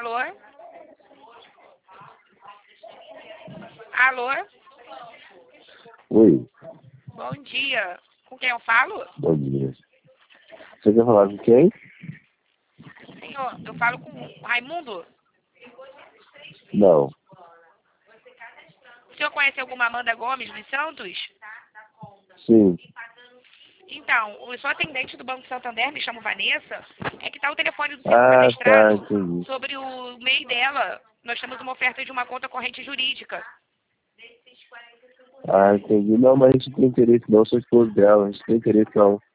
Alô? Alô? Oi, Bom dia. Com quem eu falo? bom dia. Você quer falar com quem? Senhor, eu falo com o Raimundo. Não. O senhor conhece alguma Amanda Gomes dos Santos? Sim. Então, eu sou atendente do Banco Santander, me chamo Vanessa. É que tá o telefone do senhor Ah, tá, cadastrado entendi. sobre o MEI dela. Nós temos uma oferta de uma conta corrente jurídica. Ah, entendi. Não, mas a gente não tem interesse não, eu sou esposo dela, a gente não tem interesse não.